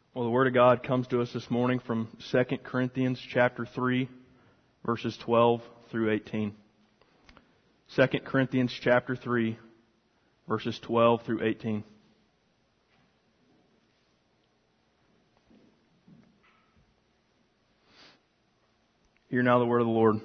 Well, the Word of God comes to us this morning from 2 Corinthians chapter 3, verses 12 through 18. 2 Corinthians chapter 3, verses 12 through 18. Hear now the word of the Lord.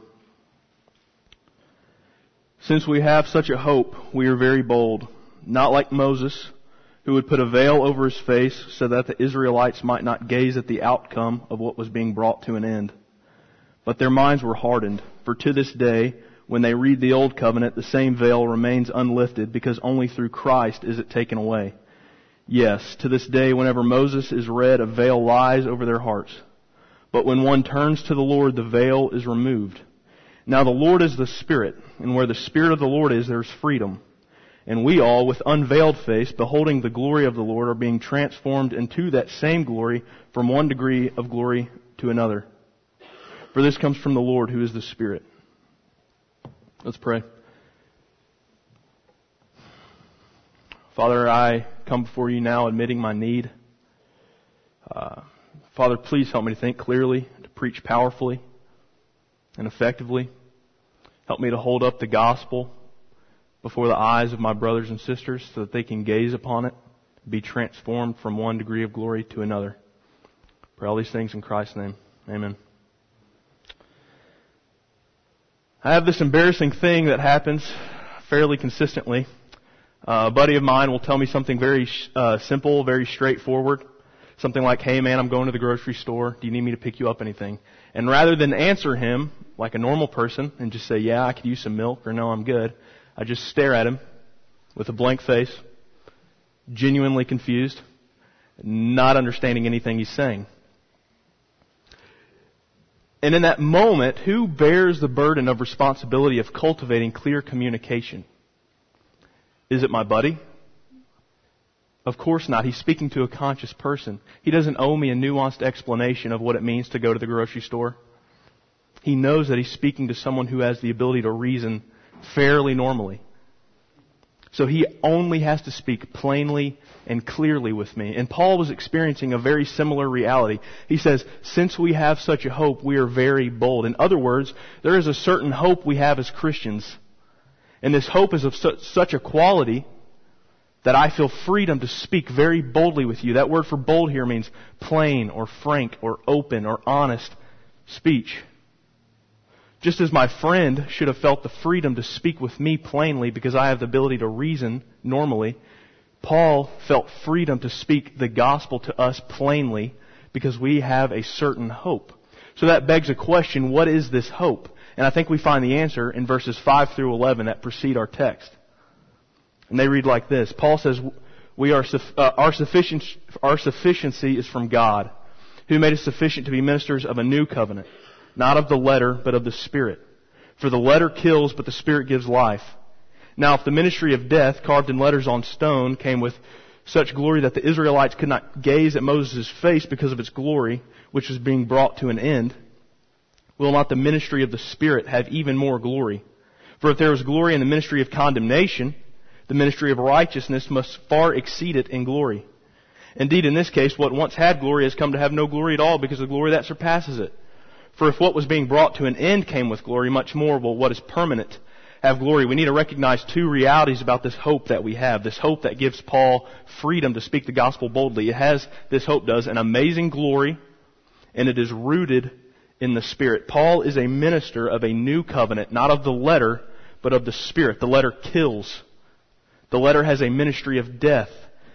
Since we have such a hope, we are very bold, not like Moses, who would put a veil over his face so that the Israelites might not gaze at the outcome of what was being brought to an end. But their minds were hardened, for to this day, when they read the Old Covenant, the same veil remains unlifted, because only through Christ is it taken away. Yes, to this day, whenever Moses is read, a veil lies over their hearts. But when one turns to the Lord, the veil is removed. Now the Lord is the Spirit, and where the Spirit of the Lord is, there is freedom. And we all, with unveiled face, beholding the glory of the Lord, are being transformed into that same glory from one degree of glory to another. For this comes from the Lord, who is the Spirit. Let's pray. Father, I come before you now admitting my need. Father, please help me to think clearly, to preach powerfully and effectively. Help me to hold up the gospel before the eyes of my brothers and sisters so that they can gaze upon it, be transformed from one degree of glory to another. Pray all these things in Christ's name. Amen. I have this embarrassing thing that happens fairly consistently. A buddy of mine will tell me something very simple, very straightforward. Something like, hey man, I'm going to the grocery store. Do you need me to pick you up anything? And rather than answer him like a normal person and just say, yeah, I could use some milk, or no, I'm good, I just stare at him with a blank face, genuinely confused, not understanding anything he's saying. And in that moment, who bears the burden of responsibility of cultivating clear communication? Is it my buddy? Of course not. He's speaking to a conscious person. He doesn't owe me a nuanced explanation of what it means to go to the grocery store. He knows that he's speaking to someone who has the ability to reason fairly normally. So he only has to speak plainly and clearly with me. And Paul was experiencing a very similar reality. He says, since we have such a hope, we are very bold. In other words, there is a certain hope we have as Christians. And this hope is of such a quality that I feel freedom to speak very boldly with you. That word for bold here means plain or frank or open or honest speech. Just as my friend should have felt the freedom to speak with me plainly because I have the ability to reason normally, Paul felt freedom to speak the gospel to us plainly because we have a certain hope. So that begs a question, what is this hope? And I think we find the answer in verses 5 through 11 that precede our text. And they read like this. Paul says, our sufficiency is from God, who made us sufficient to be ministers of a new covenant, not of the letter, but of the Spirit. For the letter kills, but the Spirit gives life. Now, if the ministry of death, carved in letters on stone, came with such glory that the Israelites could not gaze at Moses' face because of its glory, which was being brought to an end, will not the ministry of the Spirit have even more glory? For if there is glory in the ministry of condemnation, the ministry of righteousness must far exceed it in glory. Indeed, in this case, what once had glory has come to have no glory at all because of glory that surpasses it. For if what was being brought to an end came with glory, much more will what is permanent have glory. We need to recognize two realities about this hope that we have. This hope that gives Paul freedom to speak the gospel boldly. This hope does, an amazing glory, and it is rooted in the Spirit. Paul is a minister of a new covenant, not of the letter, but of the Spirit. The letter kills. The letter has a ministry of death.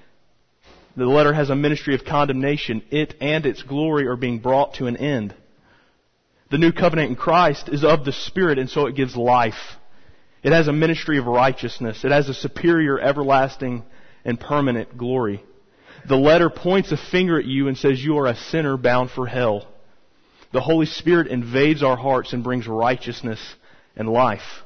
The letter has a ministry of condemnation. It and its glory are being brought to an end. The new covenant in Christ is of the Spirit, and so it gives life. It has a ministry of righteousness. It has a superior, everlasting, and permanent glory. The letter points a finger at you and says you are a sinner bound for hell. The Holy Spirit invades our hearts and brings righteousness and life.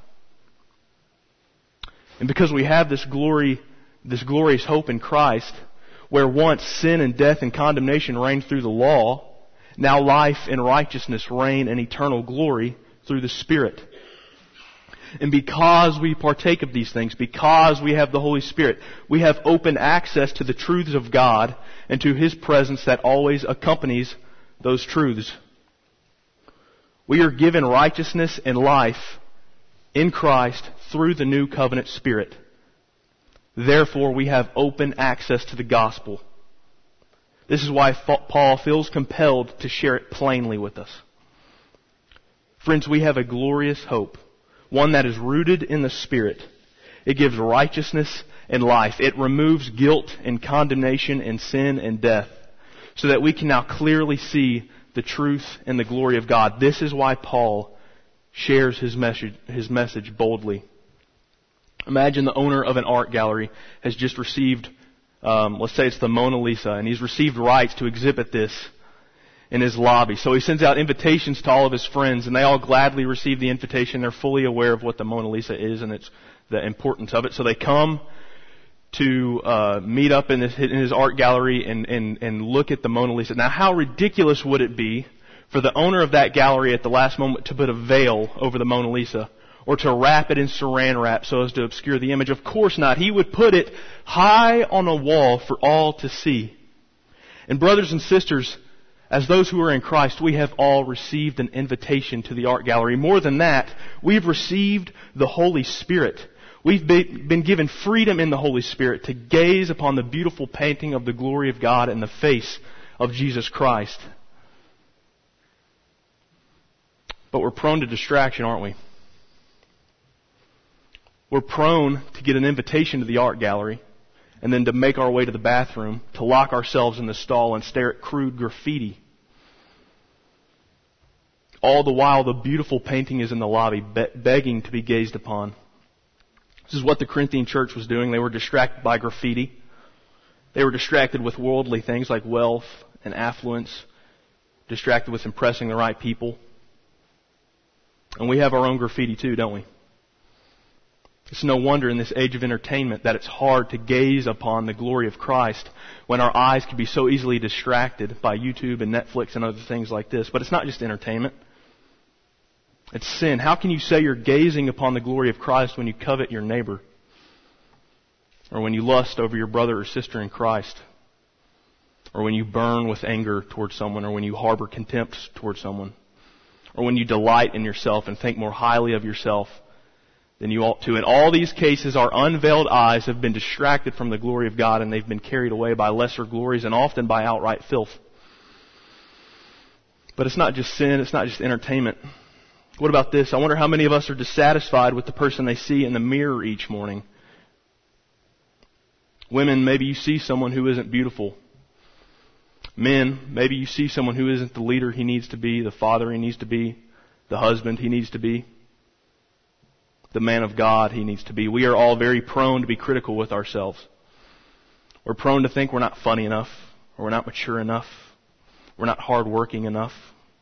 And because we have this glorious hope in Christ, where once sin and death and condemnation reigned through the law, now life and righteousness reign in eternal glory through the Spirit. And because we partake of these things, because we have the Holy Spirit, we have open access to the truths of God and to His presence that always accompanies those truths. We are given righteousness and life in Christ through the new covenant Spirit. Therefore, we have open access to the gospel. This is why Paul feels compelled to share it plainly with us. Friends, we have a glorious hope, one that is rooted in the Spirit. It gives righteousness and life. It removes guilt and condemnation and sin and death, so that we can now clearly see the truth and the glory of God. This is why Paul shares his message boldly. Imagine the owner of an art gallery has just received, let's say it's the Mona Lisa, and he's received rights to exhibit this in his lobby. So he sends out invitations to all of his friends, and they all gladly receive the invitation. They're fully aware of what the Mona Lisa is and it's the importance of it. So they come to meet up in his art gallery and look at the Mona Lisa. Now, how ridiculous would it be for the owner of that gallery at the last moment to put a veil over the Mona Lisa, or to wrap it in saran wrap so as to obscure the image? Of course not. He would put it high on a wall for all to see. And brothers and sisters, as those who are in Christ, we have all received an invitation to the art gallery. More than that, we've received the Holy Spirit. We've been given freedom in the Holy Spirit to gaze upon the beautiful painting of the glory of God in the face of Jesus Christ. But we're prone to distraction, aren't we? We're prone to get an invitation to the art gallery and then to make our way to the bathroom, to lock ourselves in the stall and stare at crude graffiti. All the while the beautiful painting is in the lobby, begging to be gazed upon. This is what the Corinthian church was doing. They were distracted by graffiti. They were distracted with worldly things like wealth and affluence, distracted with impressing the right people. And we have our own graffiti too, don't we? It's no wonder in this age of entertainment that it's hard to gaze upon the glory of Christ when our eyes can be so easily distracted by YouTube and Netflix and other things like this. But it's not just entertainment. It's sin. How can you say you're gazing upon the glory of Christ when you covet your neighbor? Or when you lust over your brother or sister in Christ? Or when you burn with anger towards someone? Or when you harbor contempt towards someone? Or when you delight in yourself and think more highly of yourself than you ought to? In all these cases, our unveiled eyes have been distracted from the glory of God, and they've been carried away by lesser glories and often by outright filth. But it's not just sin, it's not just entertainment. What about this? I wonder how many of us are dissatisfied with the person they see in the mirror each morning. Women, maybe you see someone who isn't beautiful. Men, maybe you see someone who isn't the leader he needs to be, the father he needs to be, the husband he needs to be, the man of God he needs to be. We are all very prone to be critical with ourselves. We're prone to think we're not funny enough, or we're not mature enough, we're not hardworking enough.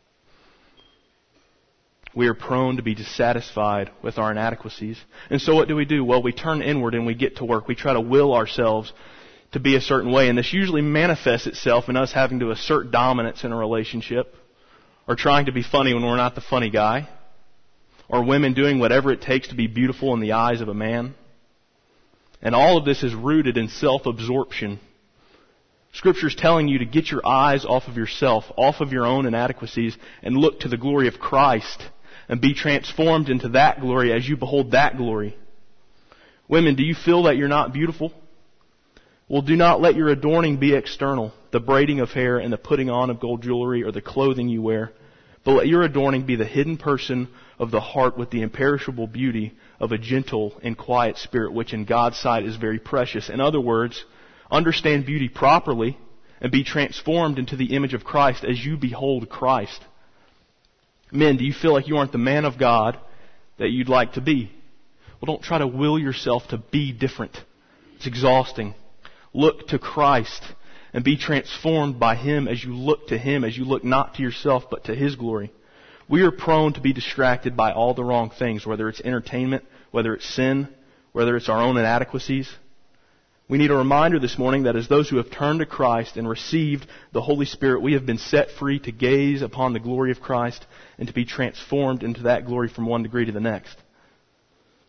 We are prone to be dissatisfied with our inadequacies. And so what do? Well, we turn inward and we get to work. We try to will ourselves to be a certain way. And this usually manifests itself in us having to assert dominance in a relationship, or trying to be funny when we're not the funny guy, or women doing whatever it takes to be beautiful in the eyes of a man. And all of this is rooted in self-absorption. Scripture's telling you to get your eyes off of yourself, off of your own inadequacies, and look to the glory of Christ and be transformed into that glory as you behold that glory. Women, do you feel that you're not beautiful? Well, do not let your adorning be external, the braiding of hair and the putting on of gold jewelry or the clothing you wear, but let your adorning be the hidden person of the heart with the imperishable beauty of a gentle and quiet spirit, which in God's sight is very precious. In other words, understand beauty properly and be transformed into the image of Christ as you behold Christ. Men, do you feel like you aren't the man of God that you'd like to be? Well, don't try to will yourself to be different. It's exhausting. Look to Christ and be transformed by Him as you look to Him, as you look not to yourself but to His glory. We are prone to be distracted by all the wrong things, whether it's entertainment, whether it's sin, whether it's our own inadequacies. We need a reminder this morning that as those who have turned to Christ and received the Holy Spirit, we have been set free to gaze upon the glory of Christ and to be transformed into that glory from one degree to the next.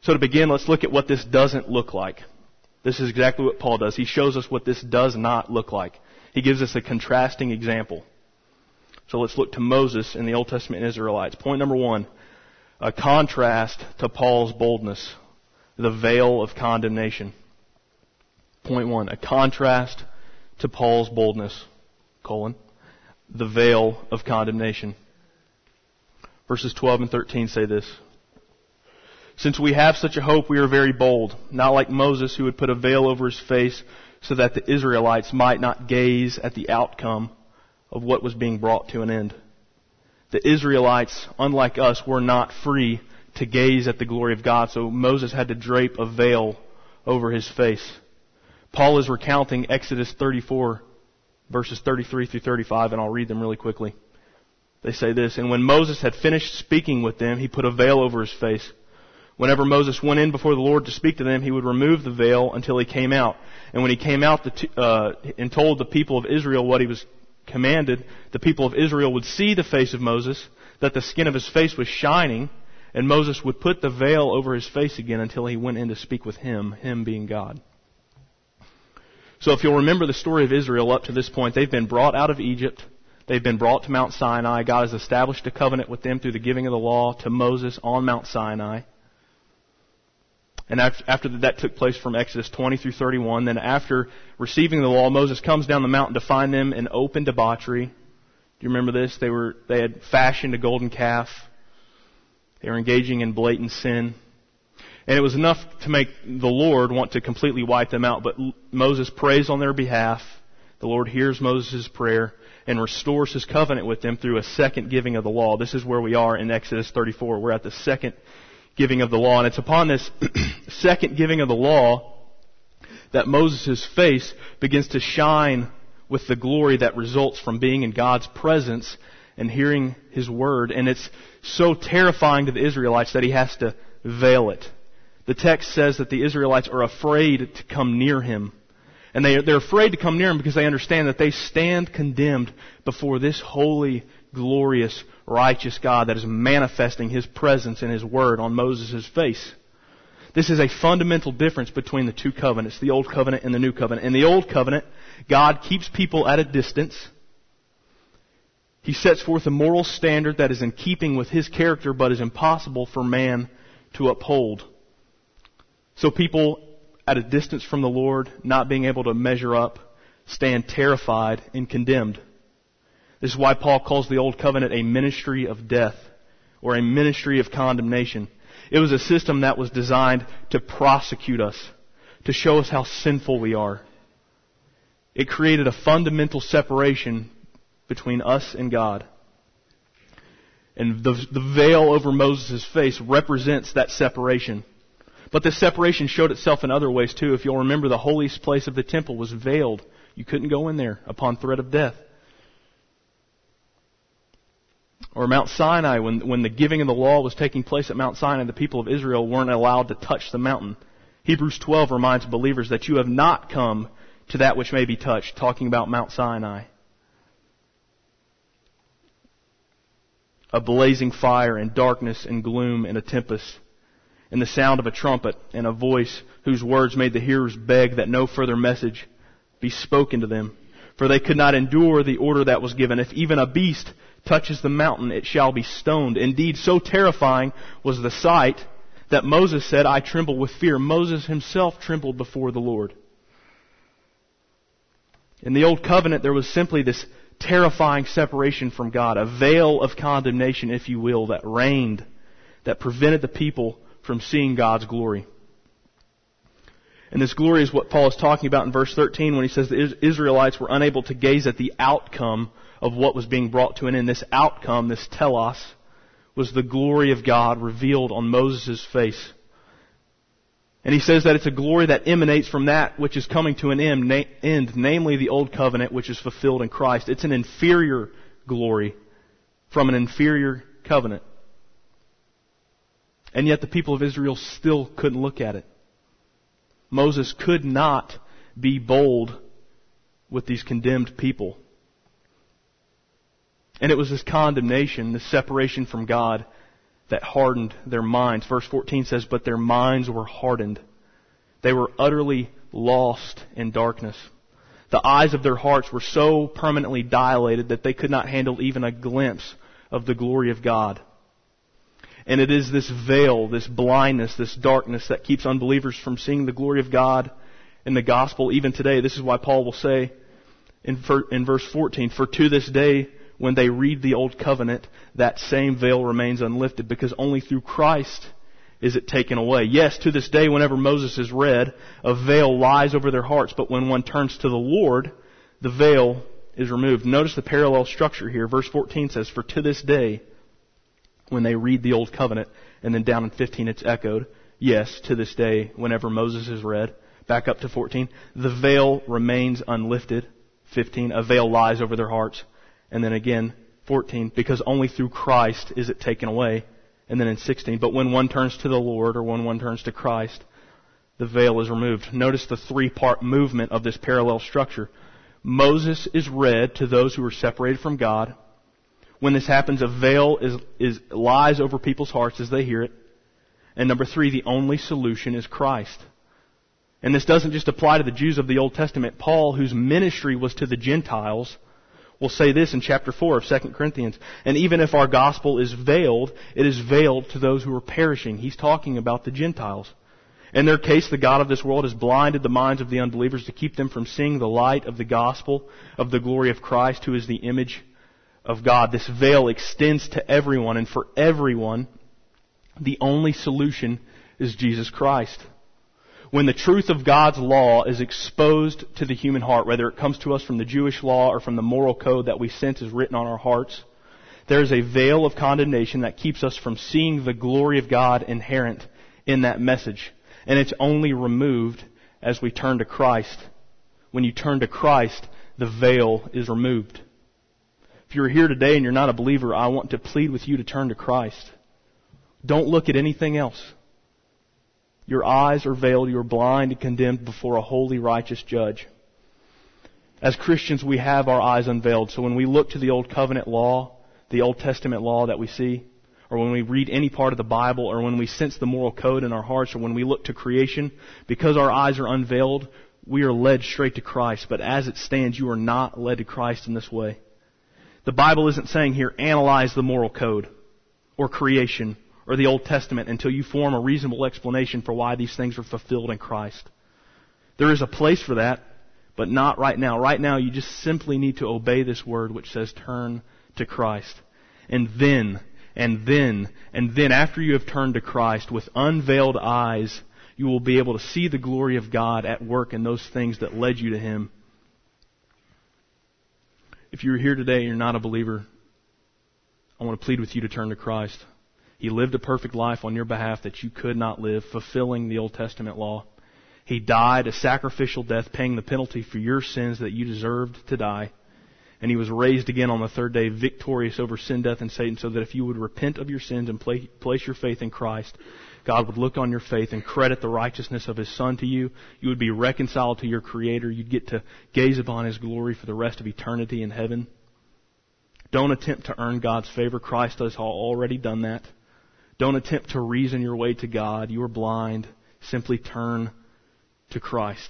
So to begin, let's look at what this doesn't look like. This is exactly what Paul does. He shows us what this does not look like. He gives us a contrasting example. So let's look to Moses in the Old Testament and Israelites. Point number 1, a contrast to Paul's boldness, the veil of condemnation. Point 1, a contrast to Paul's boldness, the veil of condemnation. Verses 12 and 13 say this. Since we have such a hope, we are very bold, not like Moses, who would put a veil over his face so that the Israelites might not gaze at the outcome of what was being brought to an end. The Israelites, unlike us, were not free to gaze at the glory of God, so Moses had to drape a veil over his face. Paul is recounting Exodus 34, verses 33 through 35, and I'll read them really quickly. They say this, and when Moses had finished speaking with them, he put a veil over his face. Whenever Moses went in before the Lord to speak to them, he would remove the veil until he came out. And when he came out and told the people of Israel what he was commanded, the people of Israel would see the face of Moses, that the skin of his face was shining, and Moses would put the veil over his face again until he went in to speak with him being God. So if you'll remember the story of Israel up to this point, they've been brought out of Egypt. They've been brought to Mount Sinai. God has established a covenant with them through the giving of the law to Moses on Mount Sinai. And after that took place from Exodus 20 through 31, then after receiving the law, Moses comes down the mountain to find them in open debauchery. Do you remember this? They had fashioned a golden calf. They were engaging in blatant sin. And it was enough to make the Lord want to completely wipe them out. But Moses prays on their behalf. The Lord hears Moses' prayer and restores his covenant with them through a second giving of the law. This is where we are in Exodus 34. We're at the second giving of the law. And it's upon this second giving of the law that Moses' face begins to shine with the glory that results from being in God's presence and hearing His word. And it's so terrifying to the Israelites that he has to veil it. The text says that the Israelites are afraid to come near him. And they're afraid to come near him because they understand that they stand condemned before this holy, glorious, righteous God that is manifesting His presence and His word on Moses' face. This is a fundamental difference between the two covenants, the Old Covenant and the New Covenant. In the Old Covenant, God keeps people at a distance. He sets forth a moral standard that is in keeping with His character but is impossible for man to uphold. So people at a distance from the Lord, not being able to measure up, stand terrified and condemned. This is why Paul calls the Old Covenant a ministry of death or a ministry of condemnation. It was a system that was designed to prosecute us, to show us how sinful we are. It created a fundamental separation between us and God. And the veil over Moses' face represents that separation. But this separation showed itself in other ways too. If you'll remember, the holiest place of the temple was veiled. You couldn't go in there upon threat of death. Or Mount Sinai, when the giving of the law was taking place at Mount Sinai, the people of Israel weren't allowed to touch the mountain. Hebrews 12 reminds believers that you have not come to that which may be touched, talking about Mount Sinai. A blazing fire and darkness and gloom and a tempest, and the sound of a trumpet and a voice whose words made the hearers beg that no further message be spoken to them. For they could not endure the order that was given. If even a beast touches the mountain, it shall be stoned. Indeed, so terrifying was the sight that Moses said, I tremble with fear. Moses himself trembled before the Lord. In the Old Covenant, there was simply this terrifying separation from God, a veil of condemnation, if you will, that reigned, that prevented the people from seeing God's glory. And this glory is what Paul is talking about in verse 13 when he says the Israelites were unable to gaze at the outcome of what was being brought to an end. This outcome, this telos, was the glory of God revealed on Moses' face. And he says that it's a glory that emanates from that which is coming to an end, namely the Old Covenant, which is fulfilled in Christ. It's an inferior glory from an inferior covenant. And yet the people of Israel still couldn't look at it. Moses could not be bold with these condemned people. And it was this condemnation, this separation from God, that hardened their minds. Verse 14 says, but their minds were hardened. They were utterly lost in darkness. The eyes of their hearts were so permanently dilated that they could not handle even a glimpse of the glory of God. And it is this veil, this blindness, this darkness that keeps unbelievers from seeing the glory of God in the gospel even today. This is why Paul will say in verse 14, for to this day, when they read the Old Covenant, that same veil remains unlifted, because only through Christ is it taken away. Yes, to this day, whenever Moses is read, a veil lies over their hearts, but when one turns to the Lord, the veil is removed. Notice the parallel structure here. Verse 14 says, for to this day, when they read the Old Covenant, and then down in 15 it's echoed, yes, to this day, whenever Moses is read. Back up to 14, the veil remains unlifted. 15, a veil lies over their hearts. And then again, 14, because only through Christ is it taken away. And then in 16, but when one turns to the Lord, or when one turns to Christ, the veil is removed. Notice the three-part movement of this parallel structure. Moses is read to those who are separated from God. When this happens, a veil lies over people's hearts as they hear it. And number 3, the only solution is Christ. And this doesn't just apply to the Jews of the Old Testament. Paul, whose ministry was to the Gentiles, will say this in chapter 4 of 2 Corinthians. And even if our gospel is veiled, it is veiled to those who are perishing. He's talking about the Gentiles. In their case, the God of this world has blinded the minds of the unbelievers to keep them from seeing the light of the gospel of the glory of Christ, who is the image of God. This veil extends to everyone, and for everyone, the only solution is Jesus Christ. When the truth of God's law is exposed to the human heart, whether it comes to us from the Jewish law or from the moral code that we sense is written on our hearts, there is a veil of condemnation that keeps us from seeing the glory of God inherent in that message. And it's only removed as we turn to Christ. When you turn to Christ, the veil is removed. If you're here today and you're not a believer, I want to plead with you to turn to Christ. Don't look at anything else. Your eyes are veiled. You are blind and condemned before a holy, righteous judge. As Christians, we have our eyes unveiled. So when we look to the Old Covenant law, the Old Testament law that we see, or when we read any part of the Bible, or when we sense the moral code in our hearts, or when we look to creation, because our eyes are unveiled, we are led straight to Christ. But as it stands, you are not led to Christ in this way. The Bible isn't saying here, analyze the moral code, or creation, or the Old Testament until you form a reasonable explanation for why these things are fulfilled in Christ. There is a place for that, but not right now. Right now, you just simply need to obey this word which says turn to Christ. And then, after you have turned to Christ with unveiled eyes, you will be able to see the glory of God at work in those things that led you to Him. If you're here today and you're not a believer, I want to plead with you to turn to Christ. He lived a perfect life on your behalf that you could not live, fulfilling the Old Testament law. He died a sacrificial death, paying the penalty for your sins that you deserved to die. And He was raised again on the third day, victorious over sin, death, and Satan, so that if you would repent of your sins and place your faith in Christ, God would look on your faith and credit the righteousness of His Son to you. You would be reconciled to your Creator. You'd get to gaze upon His glory for the rest of eternity in heaven. Don't attempt to earn God's favor. Christ has already done that. Don't attempt to reason your way to God. You are blind. Simply turn to Christ.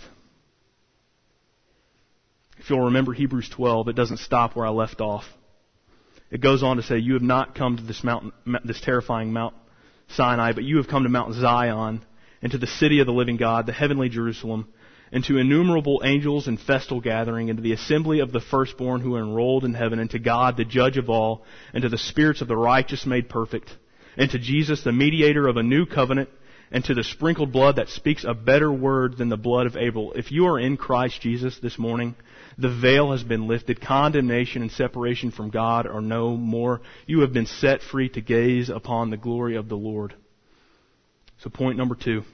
If you'll remember Hebrews 12, it doesn't stop where I left off. It goes on to say, you have not come to this mountain, this terrifying Mount Sinai, but you have come to Mount Zion, and to the city of the living God, the heavenly Jerusalem, and to innumerable angels in festal gathering, and to the assembly of the firstborn who are enrolled in heaven, and to God, the judge of all, and to the spirits of the righteous made perfect, and to Jesus, the mediator of a new covenant, and to the sprinkled blood that speaks a better word than the blood of Abel. If you are in Christ Jesus this morning, the veil has been lifted. Condemnation and separation from God are no more. You have been set free to gaze upon the glory of the Lord. So point number 2.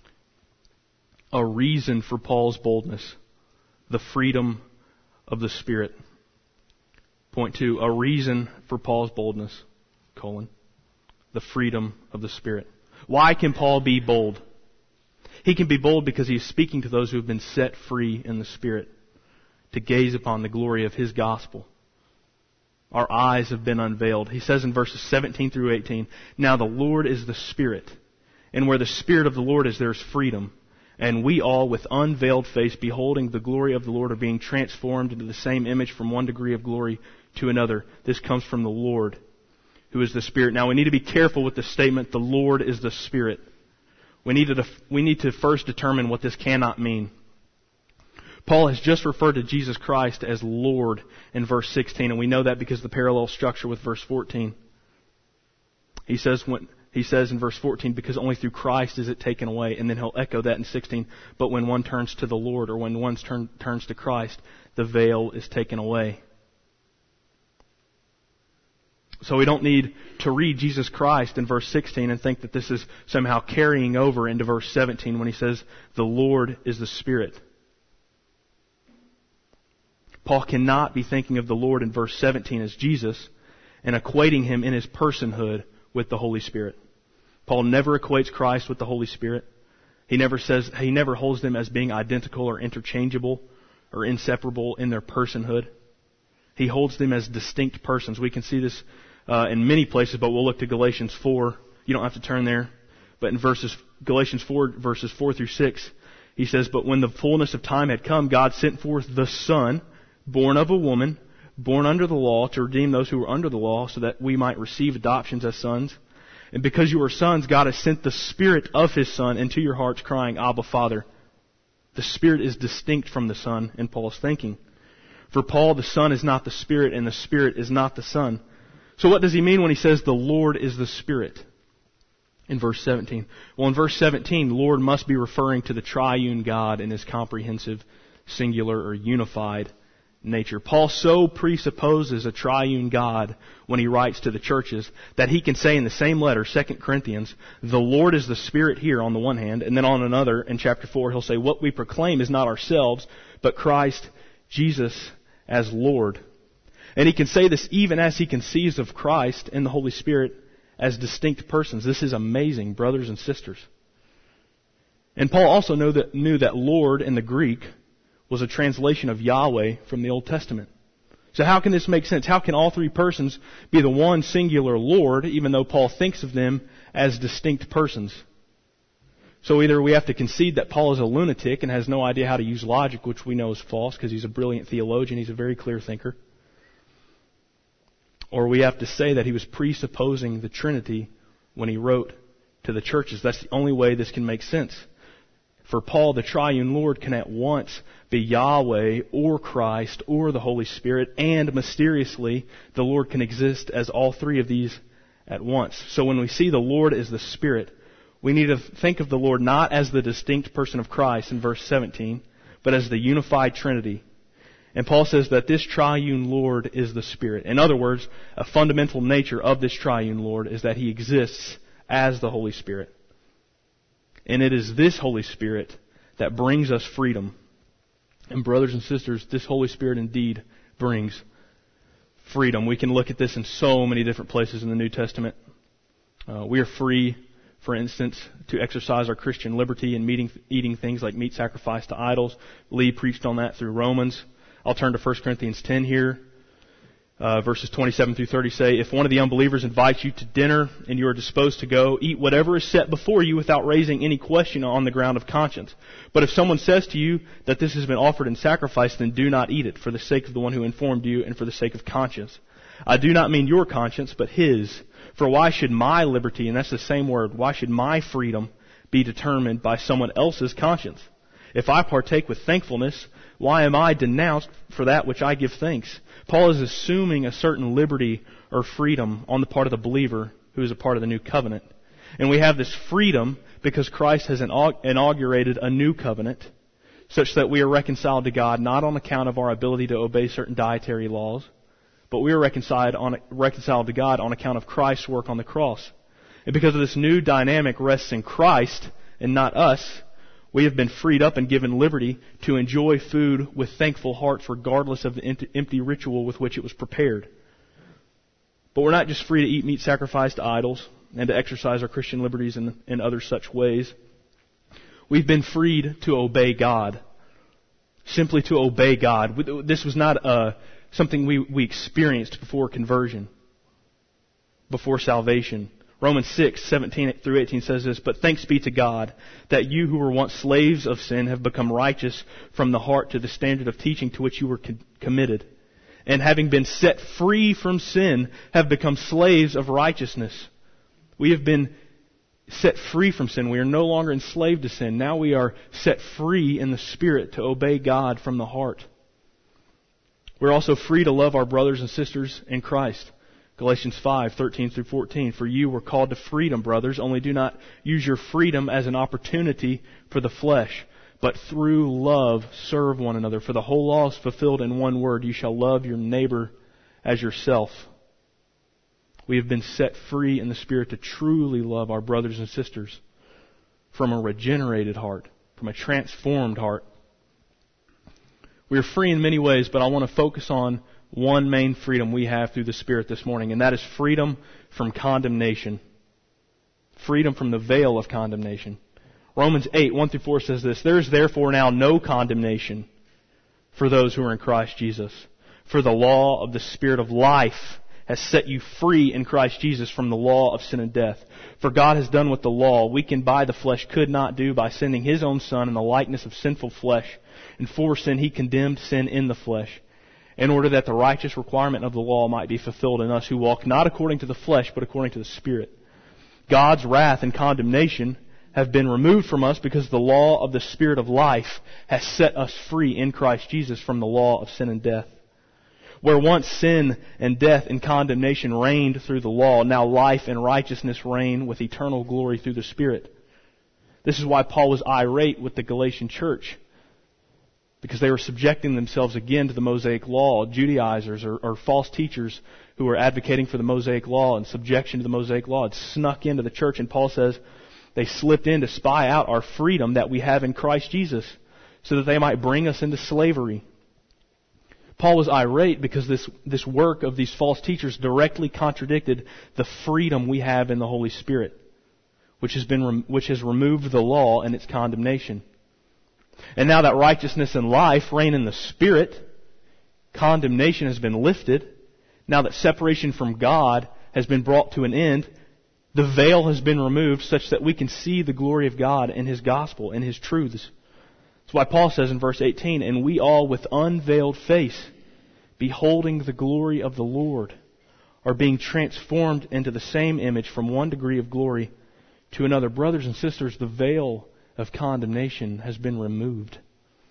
A reason for Paul's boldness. The freedom of the Spirit. Point 2. A reason for Paul's boldness. The freedom of the Spirit. Why can Paul be bold? He can be bold because he is speaking to those who have been set free in the Spirit to gaze upon the glory of His gospel. Our eyes have been unveiled. He says in verses 17 through 18, "Now the Lord is the Spirit, and where the Spirit of the Lord is, there is freedom. And we all, with unveiled face, beholding the glory of the Lord, are being transformed into the same image from one degree of glory to another." This comes from the Lord, who is the Spirit. Now we need to be careful with this statement, "The Lord is the Spirit." We need to first determine what this cannot mean. Paul has just referred to Jesus Christ as Lord in verse 16, and we know that because of the parallel structure with verse 14. He says in verse 14, "Because only through Christ is it taken away," and then he'll echo that in 16, "But when one turns to the Lord," or when one turns to Christ, "the veil is taken away." So we don't need to read Jesus Christ in verse 16 and think that this is somehow carrying over into verse 17 when he says, "The Lord is the Spirit." Paul cannot be thinking of the Lord in verse 17 as Jesus and equating him in his personhood with the Holy Spirit. Paul never equates Christ with the Holy Spirit. He never holds them as being identical or interchangeable or inseparable in their personhood. He holds them as distinct persons. We can see this in many places, but we'll look to Galatians 4. You don't have to turn there. But in Galatians 4, verses 4 through 6, he says, "But when the fullness of time had come, God sent forth the Son, born of a woman, born under the law, to redeem those who were under the law, so that we might receive adoptions as sons. And because you are sons, God has sent the Spirit of His Son into your hearts, crying, 'Abba, Father.'" The Spirit is distinct from the Son in Paul's thinking. For Paul, the Son is not the Spirit, and the Spirit is not the Son. So what does he mean when he says the Lord is the Spirit in verse 17? Well, in verse 17, Lord must be referring to the triune God in His comprehensive, singular, or unified nature. Paul so presupposes a triune God when he writes to the churches that he can say in the same letter, 2 Corinthians, "The Lord is the Spirit" here on the one hand, and then on another, in chapter 4, he'll say, "What we proclaim is not ourselves, but Christ Jesus as Lord." And he can say this even as he conceives of Christ and the Holy Spirit as distinct persons. This is amazing, brothers and sisters. And Paul also knew that Lord in the Greek was a translation of Yahweh from the Old Testament. So how can this make sense? How can all three persons be the one singular Lord, even though Paul thinks of them as distinct persons? So either we have to concede that Paul is a lunatic and has no idea how to use logic, which we know is false because he's a brilliant theologian, he's a very clear thinker. Or we have to say that he was presupposing the Trinity when he wrote to the churches. That's the only way this can make sense. For Paul, the triune Lord can at once be Yahweh or Christ or the Holy Spirit, and mysteriously, the Lord can exist as all three of these at once. So when we see the Lord as the Spirit, we need to think of the Lord not as the distinct person of Christ in verse 17, but as the unified Trinity. And Paul says that this triune Lord is the Spirit. In other words, a fundamental nature of this triune Lord is that He exists as the Holy Spirit. And it is this Holy Spirit that brings us freedom. And brothers and sisters, this Holy Spirit indeed brings freedom. We can look at this in so many different places in the New Testament. We are free, for instance, to exercise our Christian liberty in eating things like meat sacrificed to idols. Lee preached on that through Romans. I'll turn to 1 Corinthians 10 here. Verses 27 through 30 say, "If one of the unbelievers invites you to dinner and you are disposed to go, eat whatever is set before you without raising any question on the ground of conscience. But if someone says to you that this has been offered in sacrifice, then do not eat it for the sake of the one who informed you and for the sake of conscience. I do not mean your conscience, but his. For why should my liberty," and that's the same word, why should my freedom be determined by someone else's conscience? If I partake with thankfulness, why am I denounced for that which I give thanks? Paul is assuming a certain liberty or freedom on the part of the believer who is a part of the new covenant. And we have this freedom because Christ has inaugurated a new covenant such that we are reconciled to God not on account of our ability to obey certain dietary laws, but we are reconciled to God on account of Christ's work on the cross. And because of this new dynamic rests in Christ and not us, we have been freed up and given liberty to enjoy food with thankful hearts regardless of the empty ritual with which it was prepared. But we're not just free to eat meat sacrificed to idols and to exercise our Christian liberties in other such ways. We've been freed to obey God. Simply to obey God. This was not something we experienced before conversion, before salvation. Romans 6:17-18 says this, "But thanks be to God that you who were once slaves of sin have become righteous from the heart to the standard of teaching to which you were committed. And having been set free from sin, have become slaves of righteousness." We have been set free from sin. We are no longer enslaved to sin. Now we are set free in the Spirit to obey God from the heart. We're also free to love our brothers and sisters in Christ. Galatians 5:13-14, "For you were called to freedom, brothers, only do not use your freedom as an opportunity for the flesh, but through love serve one another. For the whole law is fulfilled in one word, you shall love your neighbor as yourself." We have been set free in the Spirit to truly love our brothers and sisters from a regenerated heart, from a transformed heart. We are free in many ways, but I want to focus on one main freedom we have through the Spirit this morning, and that is freedom from condemnation. Freedom from the veil of condemnation. Romans 8:1-4 says this, "There is therefore now no condemnation for those who are in Christ Jesus. For the law of the Spirit of life has set you free in Christ Jesus from the law of sin and death. For God has done what the law, weakened by the flesh, could not do by sending His own Son in the likeness of sinful flesh. And for sin He condemned sin in the flesh, in order that the righteous requirement of the law might be fulfilled in us who walk not according to the flesh, but according to the Spirit. God's wrath and condemnation have been removed from us because the law of the Spirit of life has set us free in Christ Jesus from the law of sin and death. Where once sin and death and condemnation reigned through the law, now life and righteousness reign with eternal glory through the Spirit." This is why Paul was irate with the Galatian church, because they were subjecting themselves again to the Mosaic law. Judaizers or false teachers who were advocating for the Mosaic law and subjection to the Mosaic law had snuck into the church, and Paul says they slipped in to spy out our freedom that we have in Christ Jesus so that they might bring us into slavery. Paul was irate because this work of these false teachers directly contradicted the freedom we have in the Holy Spirit, which has removed the law and its condemnation. And now that righteousness and life reign in the Spirit, condemnation has been lifted. Now that separation from God has been brought to an end, the veil has been removed such that we can see the glory of God in His gospel and His truths. That's why Paul says in verse 18, "And we all with unveiled face, beholding the glory of the Lord, are being transformed into the same image from one degree of glory to another." Brothers and sisters, the veil of condemnation has been removed.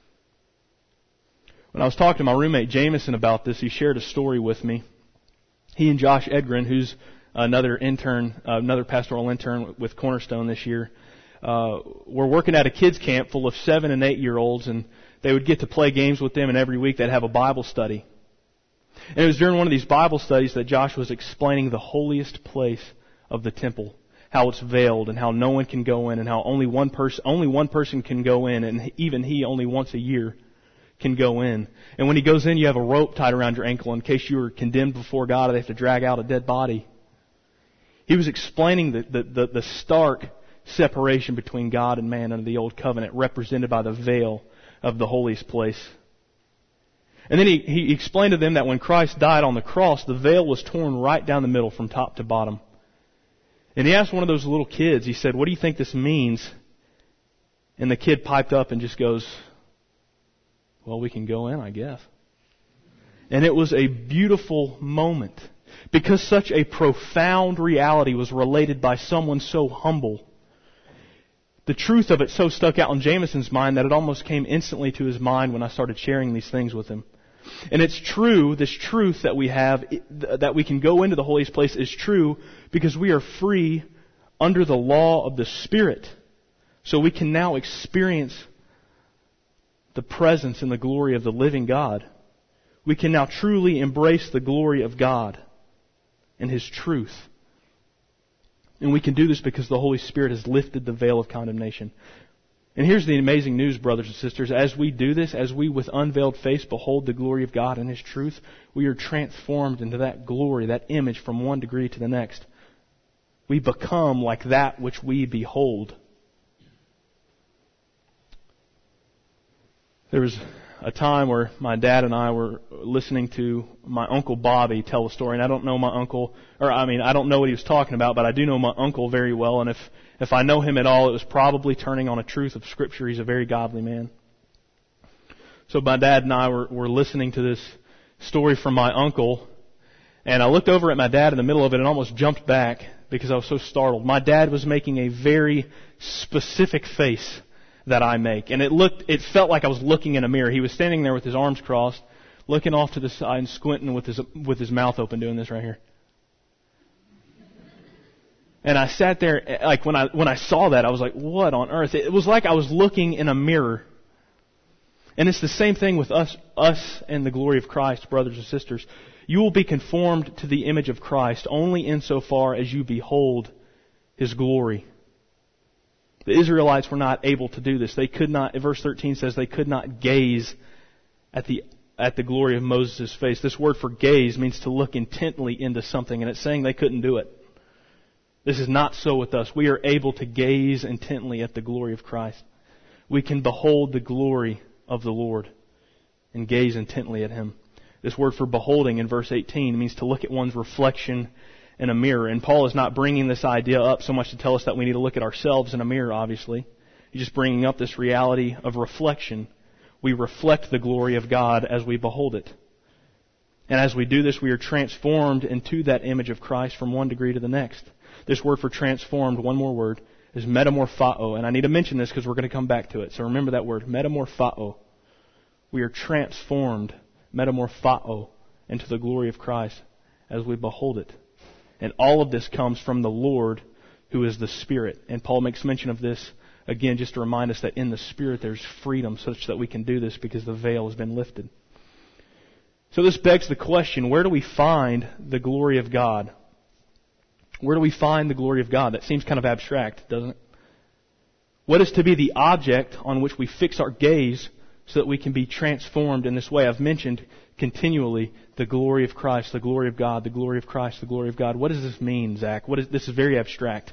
When I was talking to my roommate Jameson about this, he shared a story with me. He and Josh Edgren, who's another pastoral intern with Cornerstone this year, were working at a kids camp full of 7 and 8 year olds, and they would get to play games with them, and every week they'd have a Bible study. And it was during one of these Bible studies that Josh was explaining the holiest place of the temple, how it's veiled and how no one can go in, and how only one person can go in, and even he only once a year can go in. And when he goes in, you have a rope tied around your ankle in case you were condemned before God or they have to drag out a dead body. He was explaining the stark separation between God and man under the old covenant, represented by the veil of the holiest place. And then he explained to them that when Christ died on the cross, the veil was torn right down the middle from top to bottom. And he asked one of those little kids, he said, "What do you think this means?" And the kid piped up and just goes, "Well, we can go in, I guess." And it was a beautiful moment, because such a profound reality was related by someone so humble. The truth of it so stuck out in Jameson's mind that it almost came instantly to his mind when I started sharing these things with him. And it's true, this truth that we have, that we can go into the holiest place, is true because we are free under the law of the Spirit. So we can now experience the presence and the glory of the living God. We can now truly embrace the glory of God and His truth. And we can do this because the Holy Spirit has lifted the veil of condemnation. And here's the amazing news, brothers and sisters. As we do this, as we with unveiled face behold the glory of God and His truth, we are transformed into that glory, that image from one degree to the next. We become like that which we behold. There was a time where my dad and I were listening to my Uncle Bobby tell a story. And I don't know my uncle, I don't know what he was talking about, but I do know my uncle very well. And if I know him at all, it was probably turning on a truth of Scripture. He's a very godly man. So my dad and I were listening to this story from my uncle. And I looked over at my dad in the middle of it and almost jumped back because I was so startled. My dad was making a very specific face that I make. And it felt like I was looking in a mirror. He was standing there with his arms crossed, looking off to the side and squinting with his mouth open, doing this right here. And I sat there, like when I saw that, I was like, what on earth? It was like I was looking in a mirror. And it's the same thing with us and the glory of Christ, brothers and sisters. You will be conformed to the image of Christ only insofar as you behold His glory. The Israelites were not able to do this. They could not, verse 13 says, they could not gaze at the glory of Moses' face. This word for gaze means to look intently into something, and it's saying they couldn't do it. This is not so with us. We are able to gaze intently at the glory of Christ. We can behold the glory of the Lord and gaze intently at Him. This word for beholding in verse 18 means to look at one's reflection in a mirror. And Paul is not bringing this idea up so much to tell us that we need to look at ourselves in a mirror, obviously. He's just bringing up this reality of reflection. We reflect the glory of God as we behold it. And as we do this, we are transformed into that image of Christ from one degree to the next. This word for transformed, one more word, is metamorphao. And I need to mention this because we're going to come back to it. So remember that word, metamorphao. We are transformed, metamorphao, into the glory of Christ as we behold it. And all of this comes from the Lord, who is the Spirit. And Paul makes mention of this, again, just to remind us that in the Spirit there's freedom such that we can do this because the veil has been lifted. So this begs the question, where do we find the glory of God? Where do we find the glory of God? That seems kind of abstract, doesn't it? What is to be the object on which we fix our gaze so that we can be transformed in this way? I've mentioned continually the glory of Christ, the glory of God, the glory of Christ, the glory of God. What does this mean, Zach? This is very abstract.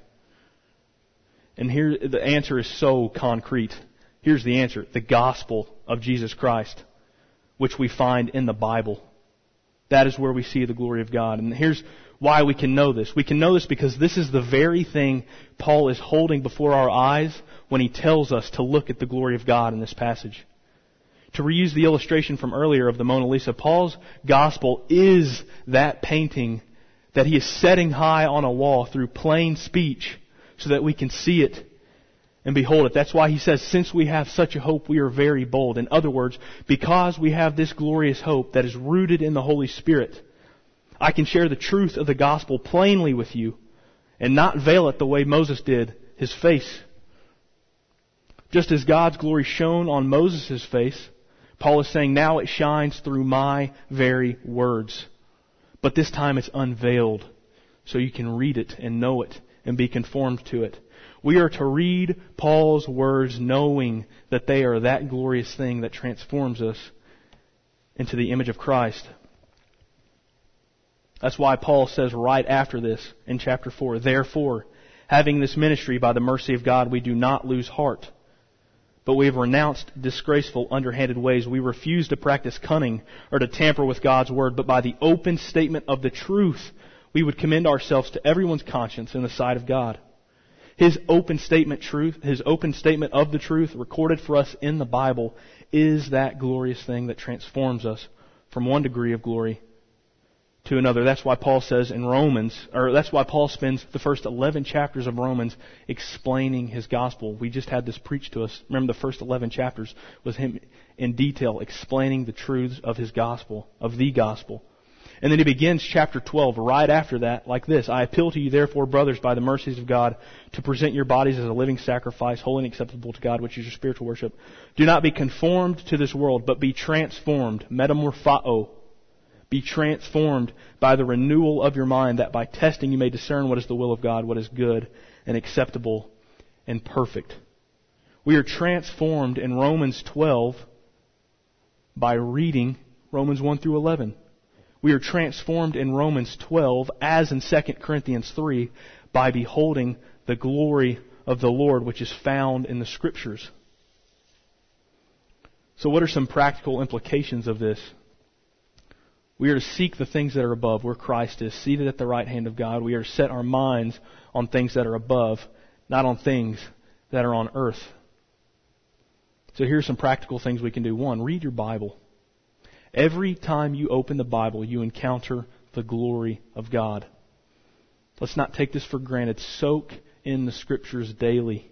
And here the answer is so concrete. Here's the answer. The gospel of Jesus Christ, which we find in the Bible. That is where we see the glory of God. And here's why we can know this. We can know this because this is the very thing Paul is holding before our eyes when he tells us to look at the glory of God in this passage. To reuse the illustration from earlier of the Mona Lisa, Paul's gospel is that painting that he is setting high on a wall through plain speech so that we can see it and behold it. That's why he says, since we have such a hope, we are very bold. In other words, because we have this glorious hope that is rooted in the Holy Spirit, I can share the truth of the gospel plainly with you and not veil it the way Moses did his face. Just as God's glory shone on Moses' face, Paul is saying now it shines through my very words. But this time it's unveiled so you can read it and know it and be conformed to it. We are to read Paul's words knowing that they are that glorious thing that transforms us into the image of Christ. That's why Paul says right after this in chapter 4, therefore, having this ministry by the mercy of God, we do not lose heart. But we have renounced disgraceful, underhanded ways. We refuse to practice cunning or to tamper with God's word, but by the open statement of the truth, we would commend ourselves to everyone's conscience in the sight of God. His open statement of the truth recorded for us in the Bible is that glorious thing that transforms us from one degree of glory to another. That's why Paul says in Romans, or that's why Paul spends the first 11 chapters of Romans explaining his gospel. We just had this preached to us. Remember, the first 11 chapters was him in detail explaining the truths of his gospel, of the gospel. And then he begins chapter 12 right after that like this. I appeal to you therefore, brothers, by the mercies of God, to present your bodies as a living sacrifice, holy and acceptable to God, which is your spiritual worship. Do not be conformed to this world, but be transformed, metamorphao. Be transformed by the renewal of your mind, that by testing you may discern what is the will of God, what is good and acceptable and perfect. We are transformed in Romans 12 by reading Romans 1 through 11. We are transformed in Romans 12, as in 2 Corinthians 3, by beholding the glory of the Lord, which is found in the Scriptures. So what are some practical implications of this? We are to seek the things that are above, where Christ is, seated at the right hand of God. We are to set our minds on things that are above, not on things that are on earth. So here's some practical things we can do. One, read your Bible. Every time you open the Bible, you encounter the glory of God. Let's not take this for granted. Soak in the Scriptures daily.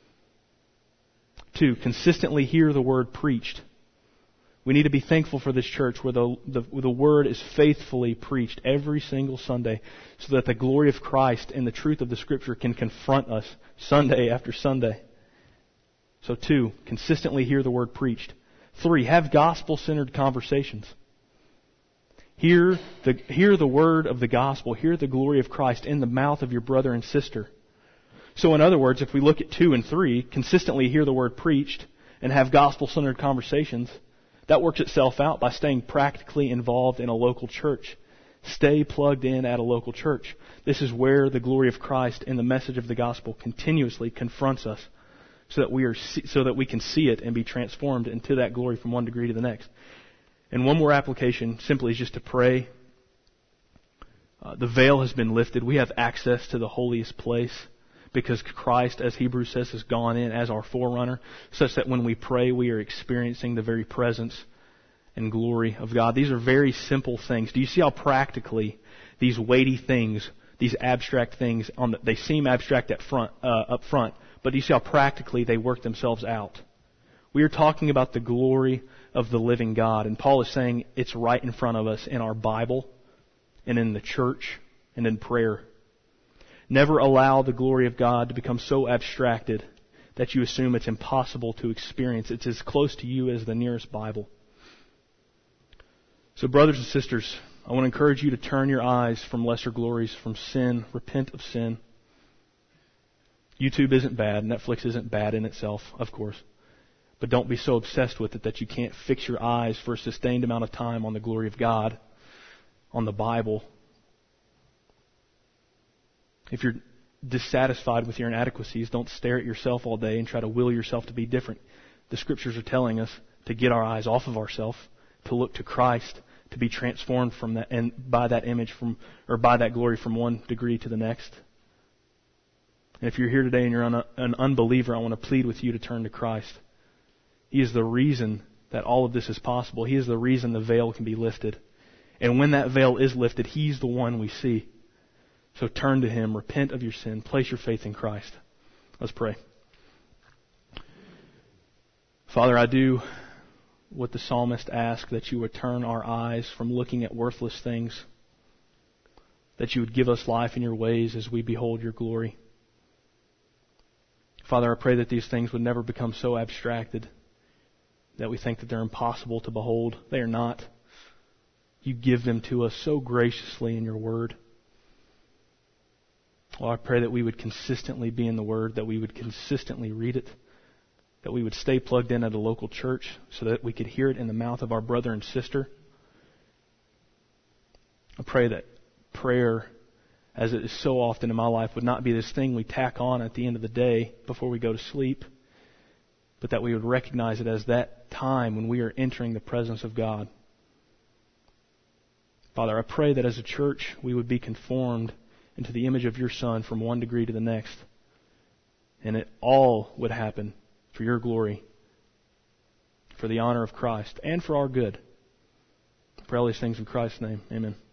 2, consistently hear the Word preached. We need to be thankful for this church where the Word is faithfully preached every single Sunday so that the glory of Christ and the truth of the Scripture can confront us Sunday after Sunday. So 2, consistently hear the Word preached. 3, have gospel-centered conversations. Hear the word of the gospel. Hear the glory of Christ in the mouth of your brother and sister. So in other words, if we look at 2 and 3, consistently hear the word preached and have gospel-centered conversations, that works itself out by staying practically involved in a local church. Stay plugged in at a local church. This is where the glory of Christ and the message of the gospel continuously confronts us so that we can see it and be transformed into that glory from one degree to the next. And one more application simply is just to pray. The veil has been lifted. We have access to the holiest place because Christ, as Hebrews says, has gone in as our forerunner, such that when we pray, we are experiencing the very presence and glory of God. These are very simple things. Do you see how practically these weighty things, these abstract things, they seem abstract up front, but do you see how practically they work themselves out? We are talking about the glory of the living God. And Paul is saying it's right in front of us in our Bible and in the church and in prayer. Never allow the glory of God to become so abstracted that you assume it's impossible to experience. It's as close to you as the nearest Bible. So brothers and sisters, I want to encourage you to turn your eyes from lesser glories, from sin, repent of sin. YouTube isn't bad. Netflix isn't bad in itself, of course. But don't be so obsessed with it that you can't fix your eyes for a sustained amount of time on the glory of God, on the Bible. If you're dissatisfied with your inadequacies, don't stare at yourself all day and try to will yourself to be different. The Scriptures are telling us to get our eyes off of ourselves, to look to Christ, to be transformed from that and by that image by that glory from one degree to the next. And if you're here today and you're an unbeliever, I want to plead with you to turn to Christ. He is the reason that all of this is possible. He is the reason the veil can be lifted. And when that veil is lifted, He's the one we see. So turn to Him, repent of your sin, place your faith in Christ. Let's pray. Father, I do what the psalmist asked, that you would turn our eyes from looking at worthless things, that you would give us life in your ways as we behold your glory. Father, I pray that these things would never become so abstracted that we think that they're impossible to behold. They are not. You give them to us so graciously in your word. Well, I pray that we would consistently be in the word, that we would consistently read it, that we would stay plugged in at a local church so that we could hear it in the mouth of our brother and sister. I pray that prayer, as it is so often in my life, would not be this thing we tack on at the end of the day before we go to sleep, but that we would recognize it as that time when we are entering the presence of God. Father, I pray that as a church we would be conformed into the image of your Son from one degree to the next, and it all would happen for your glory, for the honor of Christ, and for our good. I pray all these things in Christ's name. Amen.